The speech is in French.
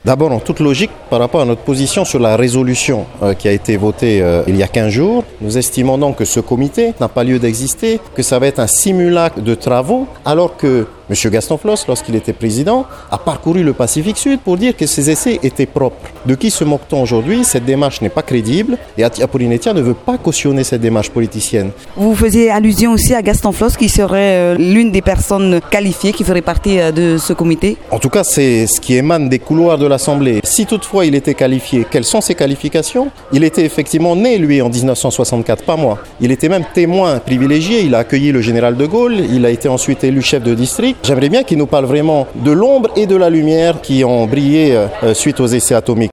D'abord, en toute logique, par rapport à notre position sur la résolution qui a été votée il y a 15 jours, nous estimons donc que ce comité n'a pas lieu d'exister, que ça va être un simulacre de travaux, alors que M. Gaston Floss, lorsqu'il était président, a parcouru le Pacifique Sud pour dire que ces essais étaient propres. De qui se moque-t-on aujourd'hui? Cette démarche n'est pas crédible et Atia Polinetia ne veut pas cautionner cette démarche politicienne. Vous faisiez allusion aussi à Gaston Floss qui serait l'une des personnes qualifiées qui ferait partie de ce comité? En tout cas, c'est ce qui émane des couloirs de l'Assemblée. Si toutefois il était qualifié, quelles sont ses qualifications? Il était effectivement né, lui, en 1964, pas moi. Il était même témoin privilégié, il a accueilli le général de Gaulle, il a été ensuite élu chef de district. J'aimerais bien qu'il nous parle vraiment de l'ombre et de la lumière qui ont brillé suite aux essais atomiques.